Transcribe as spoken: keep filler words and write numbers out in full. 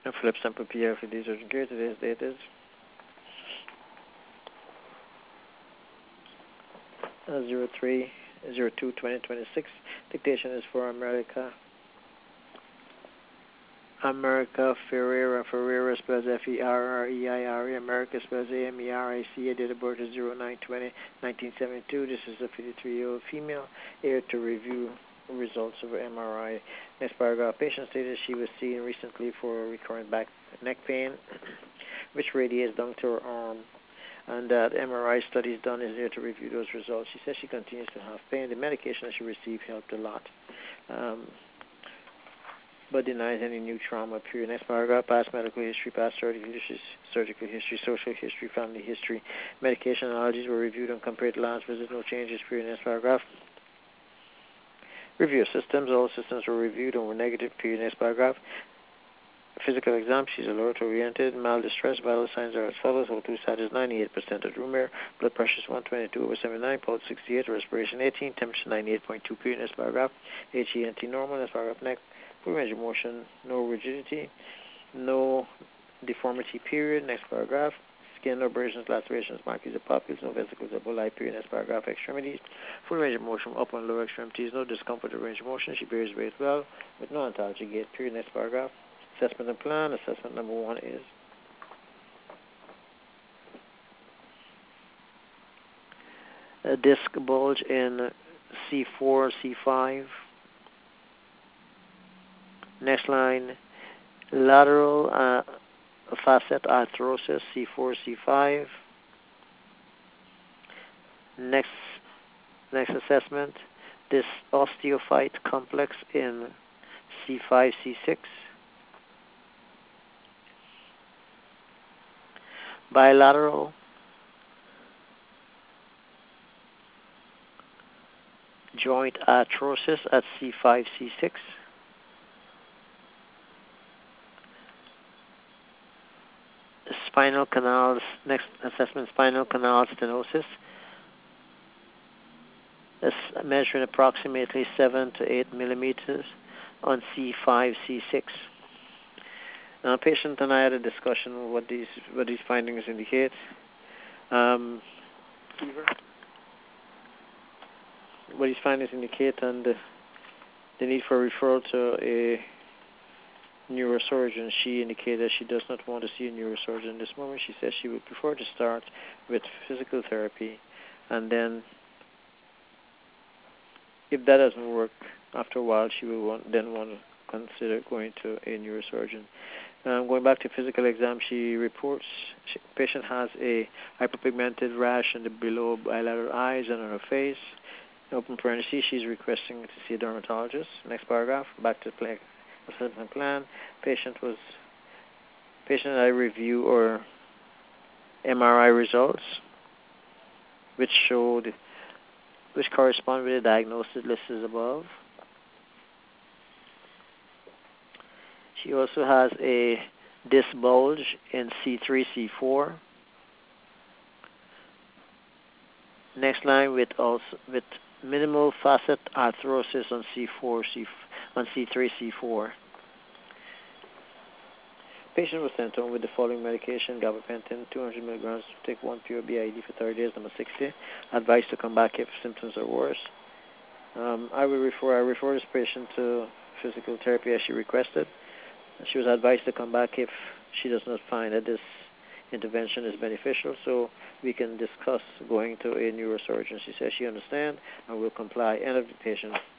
Philip Semper Pierre for these urgent care. Today's date is uh, zero three zero two twenty twenty-six. Dictation is for America. America Ferreira. Ferreira spells F E R R E I R E. America spells A M E R I C A. Date of birth is zero nine twenty nineteen seventy-two. This is a fifty-three-year-old female. Here to review results of M R I. Next paragraph. Patient stated she was seen recently for recurrent back neck pain, which radiates down to her arm, and that M R I studies done is there to review those results. She says she continues to have pain. The medication that she received helped a lot, um, but denies any new trauma. Period. Next paragraph. Past medical history, past surgical history, surgical history, social history, family history. Medication allergies were reviewed and compared to last visit. No changes. Period. Next paragraph. Review of systems. All systems were reviewed and were negative. Period. Next paragraph. Physical exam. She's alert-oriented. Mild distress. Vital signs are as follows. O two status ninety-eight percent at room air. Blood pressure is one twenty-two over seventy-nine. Pulse sixty-eight. Respiration eighteen. Temperature ninety-eight point two. Period. Next paragraph. H E N T normal. Next paragraph. Neck. Full range of motion. No rigidity. No deformity. Period. Next paragraph. Skin abrasions, lacerations, markings of papules, no vesicles or bulli. Period. Next paragraph. Extremities. Full range of motion. Upper and lower extremities. No discomfort or range of motion. She bears weight well with no ontology gait. Period. Next paragraph. Assessment and plan. Assessment number one is a disc bulge in C four, C five. Next line, lateral uh, facet arthrosis, C four, C five. Next, next assessment, this osteophyte complex in C five, C six. Bilateral joint arthrosis at C five, C six. Spinal canal, next assessment, spinal canal stenosis. Is measuring approximately seven to eight millimeters on C five, C six. Now, patient and I had a discussion on what these what these findings indicate. Um, what these findings indicate, and the, the need for referral to a neurosurgeon. She indicated she does not want to see a neurosurgeon at this moment. She says she would prefer to start with physical therapy, and then, if that doesn't work, after a while she will want, then want to consider going to a neurosurgeon. Um, going back to physical exam, she reports she, patient has a hyperpigmented rash in the below bilateral eyes and on her face. In open parentheses, she's requesting to see a dermatologist. Next paragraph, back to play, assessment plan. Patient was patient and I review or M R I results, which showed which correspond with the diagnosis listed above. She also has a disc bulge in C three, C four. Next line with also with minimal facet arthrosis on C four, C on C three, C four. Patient was sent home with the following medication: gabapentin, two hundred milligrams. Take one pure B I D for thirty days. Number sixty. Advised to come back if symptoms are worse. Um, I will refer I refer this patient to physical therapy as she requested. She was advised to come back if she does not find that this intervention is beneficial, so we can discuss going to a neurosurgeon. She says she understands and will comply. End of the patient.